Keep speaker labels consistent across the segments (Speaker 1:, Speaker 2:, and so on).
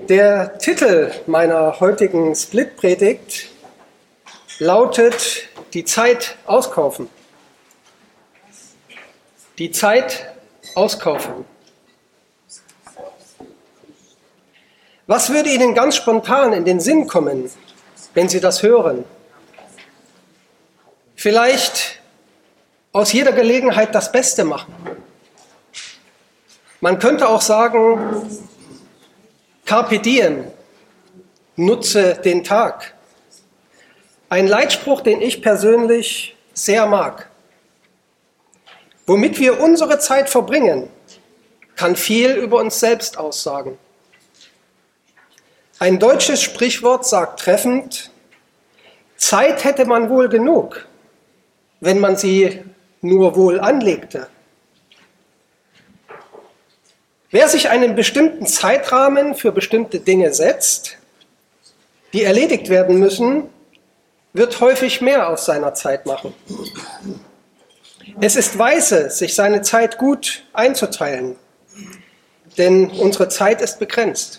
Speaker 1: Der Titel meiner heutigen Split-Predigt lautet Die Zeit auskaufen. Die Zeit auskaufen. Was würde Ihnen ganz spontan in den Sinn kommen, wenn Sie das hören? Vielleicht aus jeder Gelegenheit das Beste machen. Man könnte auch sagen, Carpe diem, nutze den Tag. Ein Leitspruch, den ich persönlich sehr mag. Womit wir unsere Zeit verbringen, kann viel über uns selbst aussagen. Ein deutsches Sprichwort sagt treffend, Zeit hätte man wohl genug, wenn man sie nur wohl anlegte. Wer sich einen bestimmten Zeitrahmen für bestimmte Dinge setzt, die erledigt werden müssen, wird häufig mehr aus seiner Zeit machen. Es ist weise, sich seine Zeit gut einzuteilen, denn unsere Zeit ist begrenzt.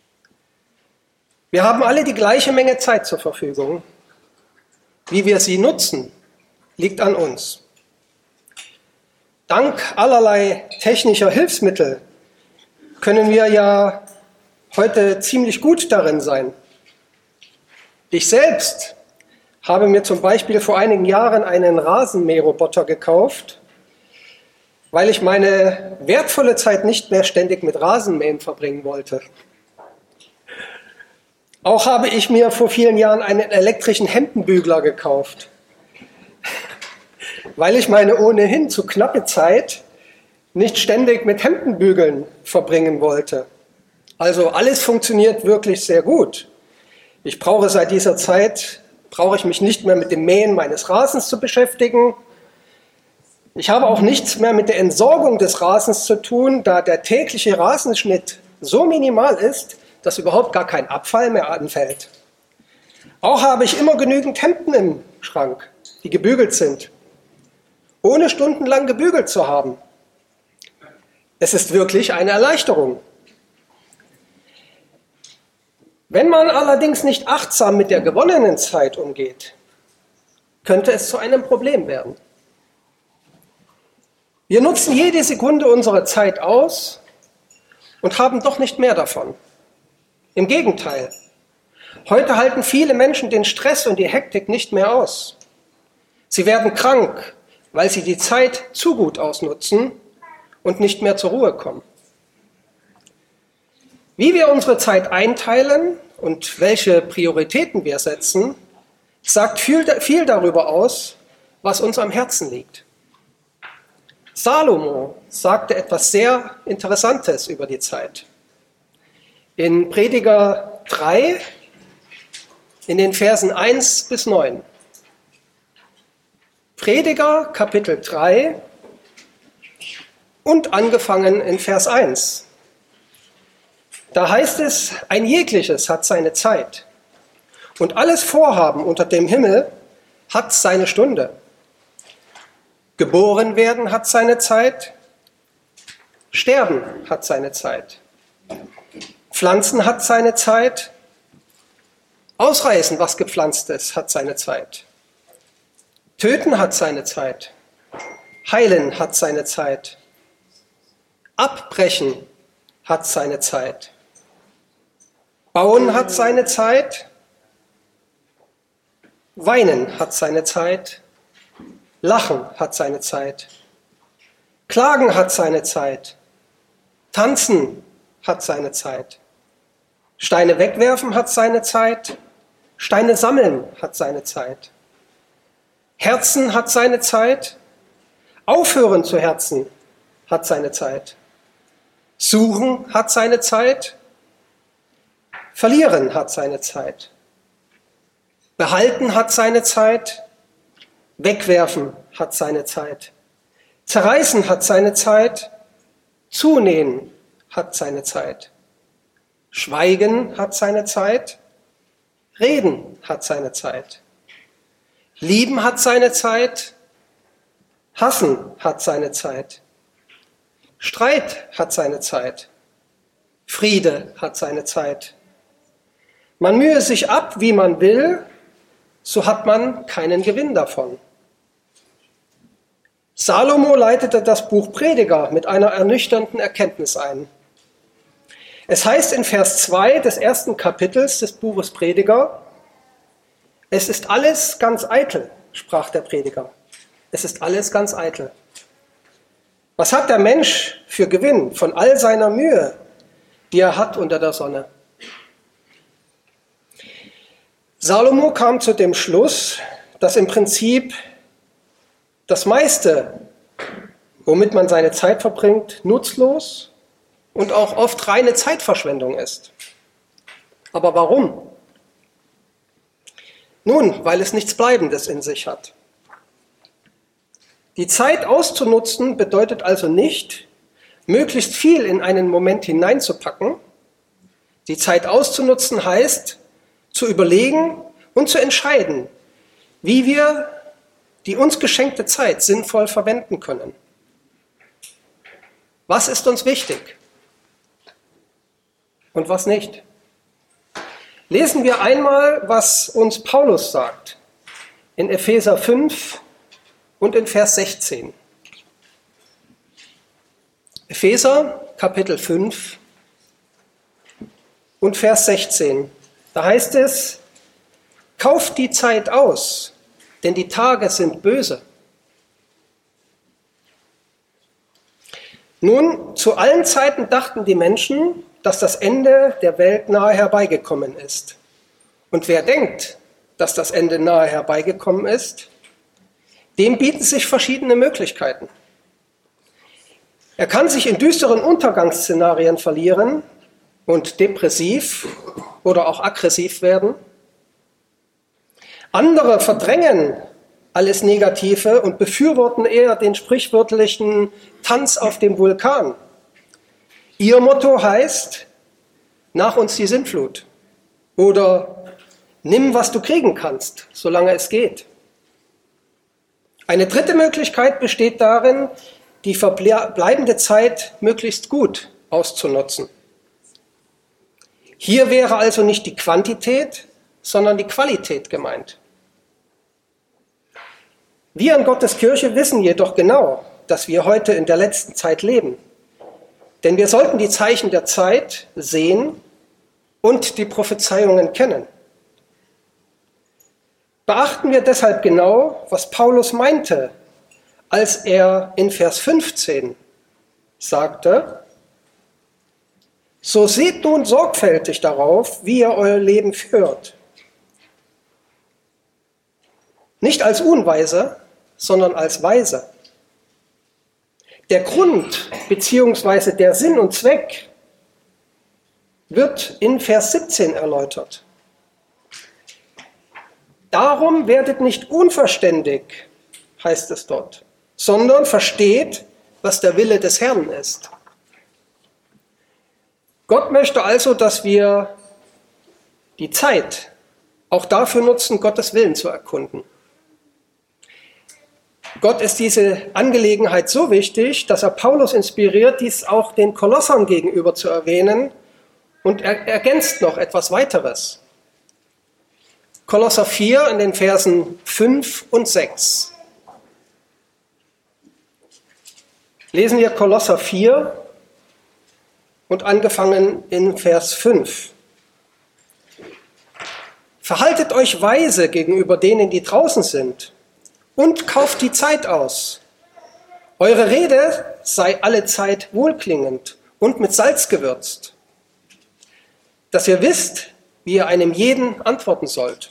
Speaker 1: Wir haben alle die gleiche Menge Zeit zur Verfügung. Wie wir sie nutzen, liegt an uns. Dank allerlei technischer Hilfsmittel können wir ja heute ziemlich gut darin sein. Ich selbst habe mir zum Beispiel vor einigen Jahren einen Rasenmäherroboter gekauft, weil ich meine wertvolle Zeit nicht mehr ständig mit Rasenmähen verbringen wollte. Auch habe ich mir vor vielen Jahren einen elektrischen Hemdenbügler gekauft, weil ich meine ohnehin zu knappe Zeit nicht ständig mit Hemdenbügeln verbringen wollte. Also alles funktioniert wirklich sehr gut. Ich brauche seit dieser Zeit, brauche ich mich nicht mehr mit dem Mähen meines Rasens zu beschäftigen. Ich habe auch nichts mehr mit der Entsorgung des Rasens zu tun, da der tägliche Rasenschnitt so minimal ist, dass überhaupt gar kein Abfall mehr anfällt. Auch habe ich immer genügend Hemden im Schrank, die gebügelt sind, ohne stundenlang gebügelt zu haben. Es ist wirklich eine Erleichterung. Wenn man allerdings nicht achtsam mit der gewonnenen Zeit umgeht, könnte es zu einem Problem werden. Wir nutzen jede Sekunde unserer Zeit aus und haben doch nicht mehr davon. Im Gegenteil, heute halten viele Menschen den Stress und die Hektik nicht mehr aus. Sie werden krank, weil sie die Zeit zu gut ausnutzen und nicht mehr zur Ruhe kommen. Wie wir unsere Zeit einteilen und welche Prioritäten wir setzen, sagt viel darüber aus, was uns am Herzen liegt. Salomo sagte etwas sehr Interessantes über die Zeit. In Prediger 3, in den Versen 1 bis 9. Prediger, Kapitel 3 und angefangen in Vers 1. Da heißt es, ein jegliches hat seine Zeit und alles Vorhaben unter dem Himmel hat seine Stunde. Geboren werden hat seine Zeit, sterben hat seine Zeit, pflanzen hat seine Zeit, ausreißen, was gepflanzt ist, hat seine Zeit, töten hat seine Zeit, heilen hat seine Zeit, abbrechen hat seine Zeit, bauen hat seine Zeit, weinen hat seine Zeit, lachen hat seine Zeit, klagen hat seine Zeit, tanzen hat seine Zeit, Steine wegwerfen hat seine Zeit, Steine sammeln hat seine Zeit, Herzen hat seine Zeit, aufhören zu herzen hat seine Zeit, suchen hat seine Zeit, verlieren hat seine Zeit, behalten hat seine Zeit, wegwerfen hat seine Zeit, zerreißen hat seine Zeit, zunähen hat seine Zeit, schweigen hat seine Zeit, reden hat seine Zeit, lieben hat seine Zeit, hassen hat seine Zeit, Streit hat seine Zeit, Friede hat seine Zeit. Man mühe sich ab, wie man will, so hat man keinen Gewinn davon. Salomo leitete das Buch Prediger mit einer ernüchternden Erkenntnis ein. Es heißt in Vers 2 des ersten Kapitels des Buches Prediger: Es ist alles ganz eitel, sprach der Prediger. Es ist alles ganz eitel. Was hat der Mensch für Gewinn von all seiner Mühe, die er hat unter der Sonne? Salomo kam zu dem Schluss, dass im Prinzip das meiste, womit man seine Zeit verbringt, nutzlos und auch oft reine Zeitverschwendung ist. Aber warum? Nun, weil es nichts Bleibendes in sich hat. Die Zeit auszunutzen bedeutet also nicht, möglichst viel in einen Moment hineinzupacken. Die Zeit auszunutzen heißt, zu überlegen und zu entscheiden, wie wir die uns geschenkte Zeit sinnvoll verwenden können. Was ist uns wichtig und was nicht? Lesen wir einmal, was uns Paulus sagt in Epheser 5 und in Vers 16. Epheser Kapitel 5 und Vers 16. Da heißt es: Kauft die Zeit aus, denn die Tage sind böse. Nun, zu allen Zeiten dachten die Menschen, dass das Ende der Welt nahe herbeigekommen ist. Und wer denkt, dass das Ende nahe herbeigekommen ist, dem bieten sich verschiedene Möglichkeiten. Er kann sich in düsteren Untergangsszenarien verlieren und depressiv oder auch aggressiv werden. Andere verdrängen alles Negative und befürworten eher den sprichwörtlichen Tanz auf dem Vulkan. Ihr Motto heißt: Nach uns die Sintflut oder nimm, was du kriegen kannst, solange es geht. Eine dritte Möglichkeit besteht darin, die verbleibende Zeit möglichst gut auszunutzen. Hier wäre also nicht die Quantität, sondern die Qualität gemeint. Wir in Gottes Kirche wissen jedoch genau, dass wir heute in der letzten Zeit leben. Denn wir sollten die Zeichen der Zeit sehen und die Prophezeiungen kennen. Beachten wir deshalb genau, was Paulus meinte, als er in Vers 15 sagte: So seht nun sorgfältig darauf, wie ihr euer Leben führt. Nicht als Unweise, sondern als Weise. Der Grund bzw. der Sinn und Zweck wird in Vers 17 erläutert. Darum werdet nicht unverständig, heißt es dort, sondern versteht, was der Wille des Herrn ist. Gott möchte also, dass wir die Zeit auch dafür nutzen, Gottes Willen zu erkunden. Gott ist diese Angelegenheit so wichtig, dass er Paulus inspiriert, dies auch den Kolossern gegenüber zu erwähnen, und er ergänzt noch etwas weiteres. Kolosser 4 in den Versen 5 und 6. Lesen wir Kolosser 4 und angefangen in Vers 5. Verhaltet euch weise gegenüber denen, die draußen sind, und kauft die Zeit aus. Eure Rede sei allezeit wohlklingend und mit Salz gewürzt, dass ihr wisst, wie ihr einem jeden antworten sollt.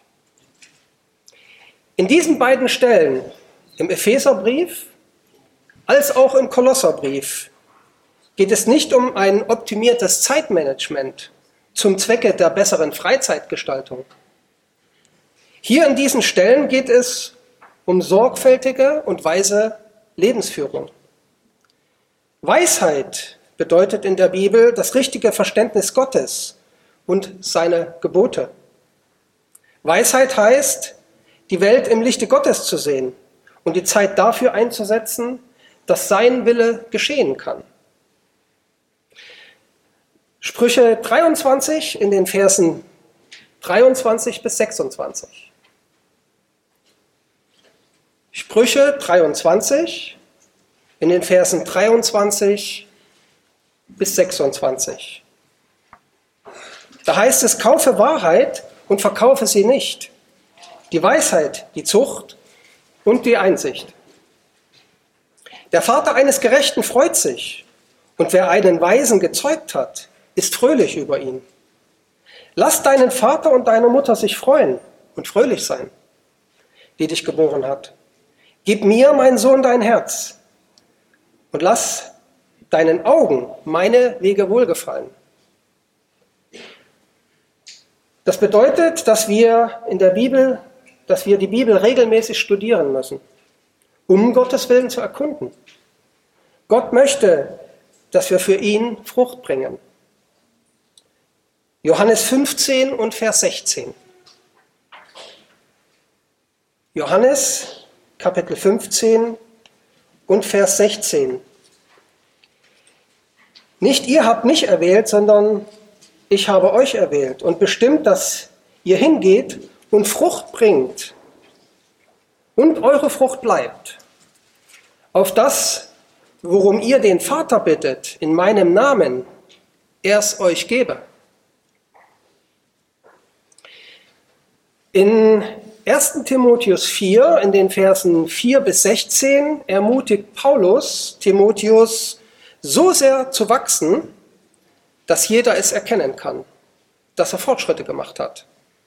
Speaker 1: In diesen beiden Stellen, im Epheserbrief als auch im Kolosserbrief, geht es nicht um ein optimiertes Zeitmanagement zum Zwecke der besseren Freizeitgestaltung. Hier in diesen Stellen geht es um sorgfältige und weise Lebensführung. Weisheit bedeutet in der Bibel das richtige Verständnis Gottes und seine Gebote. Weisheit heißt, die Welt im Lichte Gottes zu sehen und die Zeit dafür einzusetzen, dass sein Wille geschehen kann. Sprüche 23 in den Versen 23 bis 26. Sprüche 23 in den Versen 23 bis 26. Da heißt es, kaufe Wahrheit und verkaufe sie nicht, die Weisheit, die Zucht und die Einsicht. Der Vater eines Gerechten freut sich, und wer einen Weisen gezeugt hat, ist fröhlich über ihn. Lass deinen Vater und deine Mutter sich freuen und fröhlich sein, die dich geboren hat. Gib mir, mein Sohn, dein Herz und lass deinen Augen meine Wege wohlgefallen. Das bedeutet, dass wir die Bibel regelmäßig studieren müssen, um Gottes Willen zu erkunden. Gott möchte, dass wir für ihn Frucht bringen. Johannes 15 und Vers 16. Johannes Kapitel 15 und Vers 16. Nicht ihr habt mich erwählt, sondern ich habe euch erwählt und bestimmt, dass ihr hingeht und Frucht bringt und eure Frucht bleibt. Auf das, worum ihr den Vater bittet, in meinem Namen, er es euch gebe. In 1. Timotheus 4, in den Versen 4 bis 16, ermutigt Paulus Timotheus, so sehr zu wachsen, dass jeder es erkennen kann, dass er Fortschritte gemacht hat.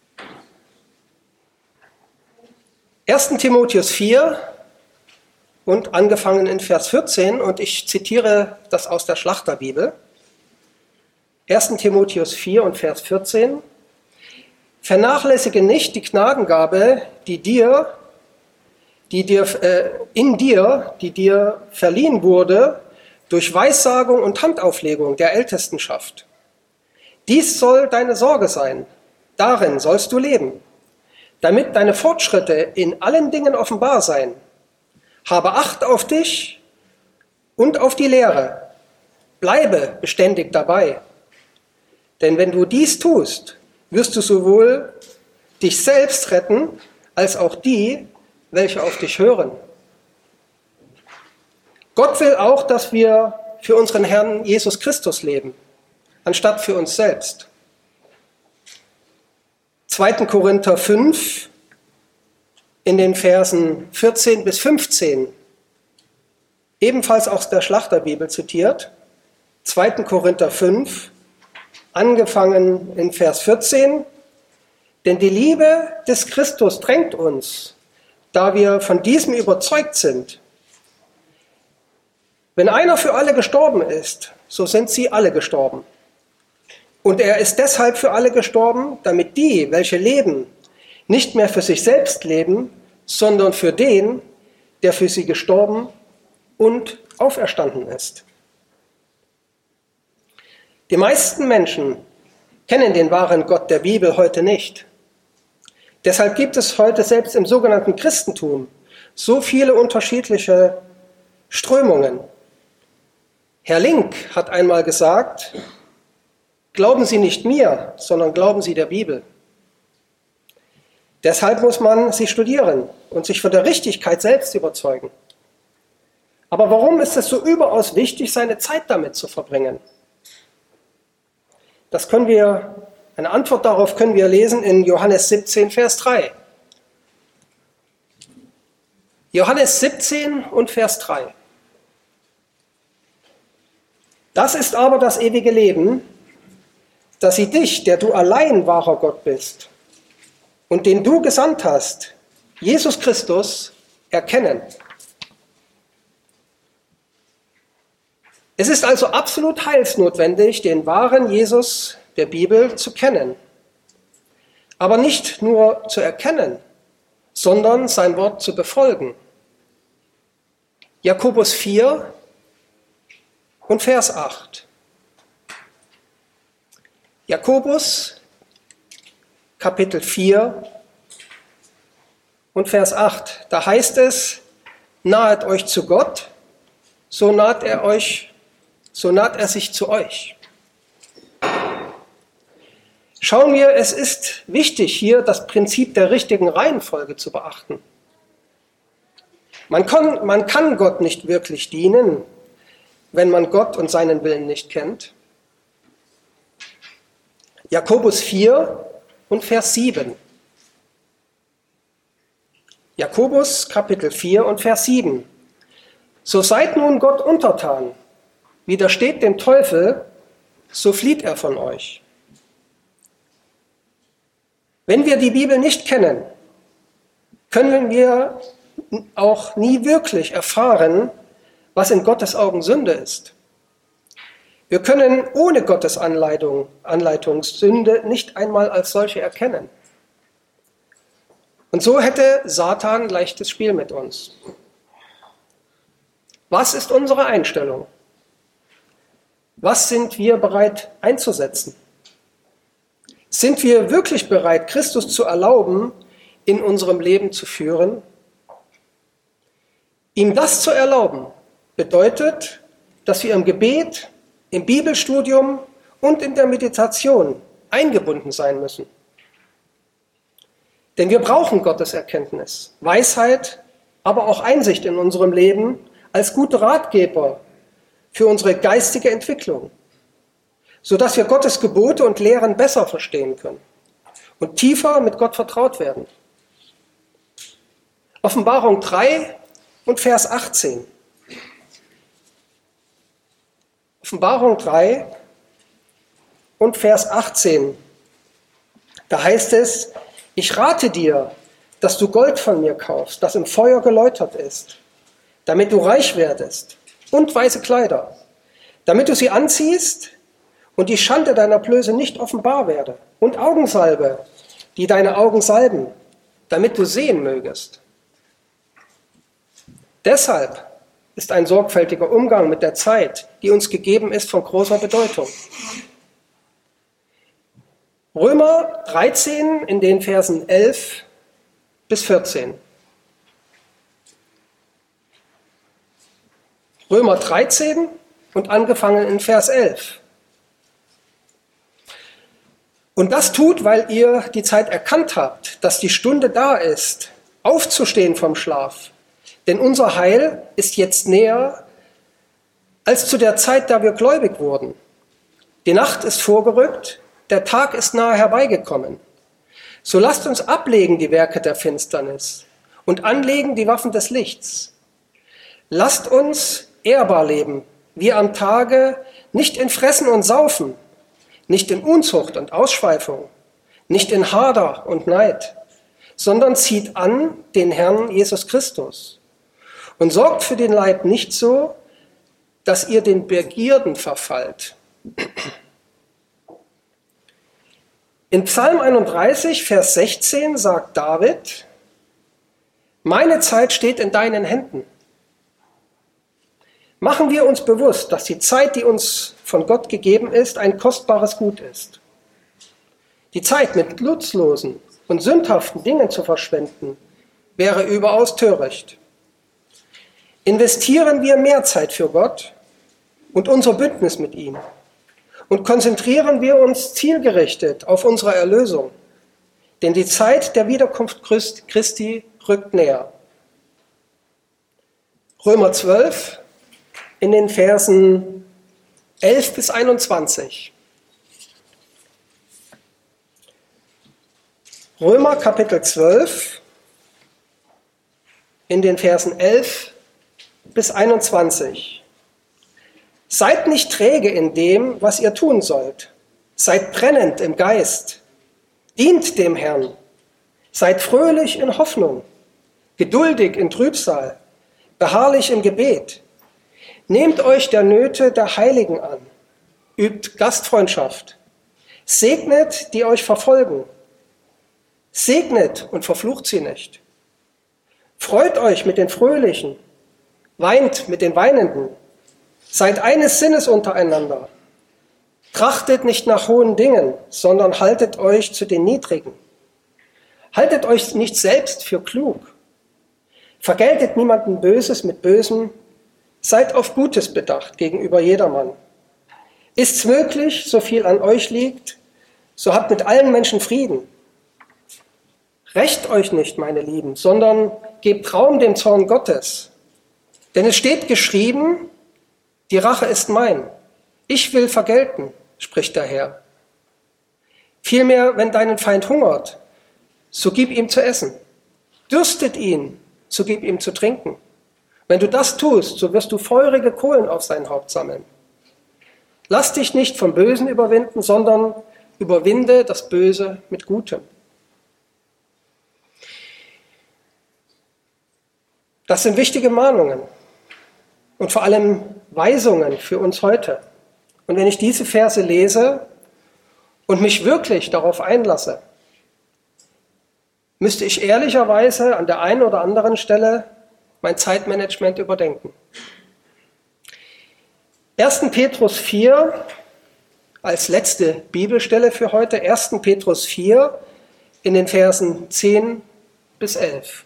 Speaker 1: 1. Timotheus 4 und angefangen in Vers 14, und ich zitiere das aus der Schlachterbibel. 1. Timotheus 4 und Vers 14. Vernachlässige nicht die Gnadengabe, die dir verliehen wurde durch Weissagung und Handauflegung der Ältestenschaft. Dies soll deine Sorge sein, darin sollst du leben, damit deine Fortschritte in allen Dingen offenbar seien. Habe Acht auf dich und auf die Lehre, bleibe beständig dabei. Denn wenn du dies tust, wirst du sowohl dich selbst retten, als auch die, welche auf dich hören. Gott will auch, dass wir für unseren Herrn Jesus Christus leben, anstatt für uns selbst. 2. Korinther 5 in den Versen 14 bis 15, ebenfalls aus der Schlachterbibel zitiert, 2. Korinther 5, angefangen in Vers 14, denn die Liebe des Christus drängt uns, da wir von diesem überzeugt sind. Wenn einer für alle gestorben ist, so sind sie alle gestorben. Und er ist deshalb für alle gestorben, damit die, welche leben, nicht mehr für sich selbst leben, sondern für den, der für sie gestorben und auferstanden ist. Die meisten Menschen kennen den wahren Gott der Bibel heute nicht. Deshalb gibt es heute selbst im sogenannten Christentum so viele unterschiedliche Strömungen. Herr Link hat einmal gesagt, glauben Sie nicht mir, sondern glauben Sie der Bibel. Deshalb muss man sie studieren und sich von der Richtigkeit selbst überzeugen. Aber warum ist es so überaus wichtig, seine Zeit damit zu verbringen? Eine Antwort darauf können wir lesen in Johannes 17, Vers 3. Johannes 17 und Vers 3. Das ist aber das ewige Leben, dass sie dich, der du allein wahrer Gott bist und den du gesandt hast, Jesus Christus, erkennen. Es ist also absolut heilsnotwendig, den wahren Jesus der Bibel zu kennen. Aber nicht nur zu erkennen, sondern sein Wort zu befolgen. Jakobus 4 und Vers 8. Jakobus, Kapitel 4 und Vers 8. Da heißt es, nahet euch zu Gott, so naht er sich zu euch. Schauen wir, es ist wichtig, hier das Prinzip der richtigen Reihenfolge zu beachten. Man kann Gott nicht wirklich dienen, wenn man Gott und seinen Willen nicht kennt. Jakobus 4 und Vers 7. Jakobus Kapitel 4 und Vers 7. So seid nun Gott untertan, widersteht dem Teufel, so flieht er von euch. Wenn wir die Bibel nicht kennen, können wir auch nie wirklich erfahren, was in Gottes Augen Sünde ist. Wir können ohne Gottes Anleitung Sünde nicht einmal als solche erkennen. Und so hätte Satan leichtes Spiel mit uns. Was ist unsere Einstellung? Was sind wir bereit einzusetzen? Sind wir wirklich bereit, Christus zu erlauben, in unserem Leben zu führen? Ihm das zu erlauben, bedeutet, dass wir im Gebet, im Bibelstudium und in der Meditation eingebunden sein müssen. Denn wir brauchen Gottes Erkenntnis, Weisheit, aber auch Einsicht in unserem Leben als gute Ratgeber für unsere geistige Entwicklung, sodass wir Gottes Gebote und Lehren besser verstehen können und tiefer mit Gott vertraut werden. Offenbarung 3 und Vers 18. Offenbarung 3 und Vers 18. Da heißt es, ich rate dir, dass du Gold von mir kaufst, das im Feuer geläutert ist, damit du reich werdest, und weiße Kleider, damit du sie anziehst und die Schande deiner Blöße nicht offenbar werde, und Augensalbe, die deine Augen salben, damit du sehen mögest. Deshalb ist ein sorgfältiger Umgang mit der Zeit, die uns gegeben ist, von großer Bedeutung. Römer 13 in den Versen 11 bis 14. Römer 13 und angefangen in Vers 11. Und das tut, weil ihr die Zeit erkannt habt, dass die Stunde da ist, aufzustehen vom Schlaf. Denn unser Heil ist jetzt näher als zu der Zeit, da wir gläubig wurden. Die Nacht ist vorgerückt, der Tag ist nahe herbeigekommen. So lasst uns ablegen die Werke der Finsternis und anlegen die Waffen des Lichts. Lasst uns ehrbar leben, wie am Tage, nicht in Fressen und Saufen, nicht in Unzucht und Ausschweifung, nicht in Hader und Neid, sondern zieht an den Herrn Jesus Christus und sorgt für den Leib nicht so, dass ihr den Begierden verfallt. In Psalm 31, Vers 16 sagt David, meine Zeit steht in deinen Händen. Machen wir uns bewusst, dass die Zeit, die uns von Gott gegeben ist, ein kostbares Gut ist. Die Zeit mit nutzlosen und sündhaften Dingen zu verschwenden, wäre überaus töricht. Investieren wir mehr Zeit für Gott und unser Bündnis mit ihm und konzentrieren wir uns zielgerichtet auf unsere Erlösung, denn die Zeit der Wiederkunft Christi rückt näher. Römer 12 in den Versen 11 bis 21. Römer Kapitel 12 in den Versen 11 bis 21. Seid nicht träge in dem, was ihr tun sollt. Seid brennend im Geist. Dient dem Herrn. Seid fröhlich in Hoffnung. Geduldig in Trübsal. Beharrlich im Gebet. Nehmt euch der Nöte der Heiligen an. Übt Gastfreundschaft. Segnet, die euch verfolgen. Segnet und verflucht sie nicht. Freut euch mit den Fröhlichen. Weint mit den Weinenden. Seid eines Sinnes untereinander. Trachtet nicht nach hohen Dingen, sondern haltet euch zu den Niedrigen. Haltet euch nicht selbst für klug. Vergeltet niemanden Böses mit Bösem. Seid auf Gutes bedacht gegenüber jedermann. Ist's möglich, so viel an euch liegt, So habt mit allen Menschen Frieden. Rächt euch nicht, meine Lieben, sondern gebt Raum dem Zorn Gottes. Denn es steht geschrieben, die Rache ist mein. Ich will vergelten, spricht der Herr. Vielmehr, wenn deinen Feind hungert, so gib ihm zu essen. Dürstet ihn, so gib ihm zu trinken. Wenn du das tust, so wirst du feurige Kohlen auf sein Haupt sammeln. Lass dich nicht vom Bösen überwinden, sondern überwinde das Böse mit Gutem. Das sind wichtige Mahnungen und vor allem Weisungen für uns heute. Und wenn ich diese Verse lese und mich wirklich darauf einlasse, müsste ich ehrlicherweise an der einen oder anderen Stelle mein Zeitmanagement überdenken. 1. Petrus 4 als letzte Bibelstelle für heute, 1. Petrus 4 in den Versen 10 bis 11.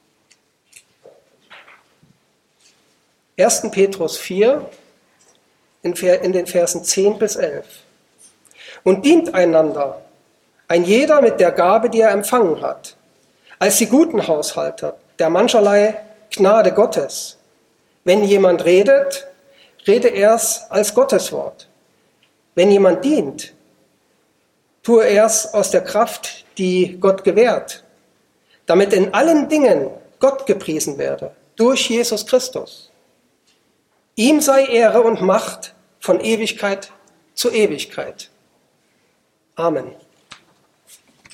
Speaker 1: 1. Petrus 4 in den Versen 10 bis 11. Und dient einander, ein jeder mit der Gabe, die er empfangen hat, als die guten Haushalter der mancherlei Gnade Gottes. Wenn jemand redet, rede er's als Gotteswort. Wenn jemand dient, tue er's aus der Kraft, die Gott gewährt, damit in allen Dingen Gott gepriesen werde, durch Jesus Christus. Ihm sei Ehre und Macht von Ewigkeit zu Ewigkeit. Amen.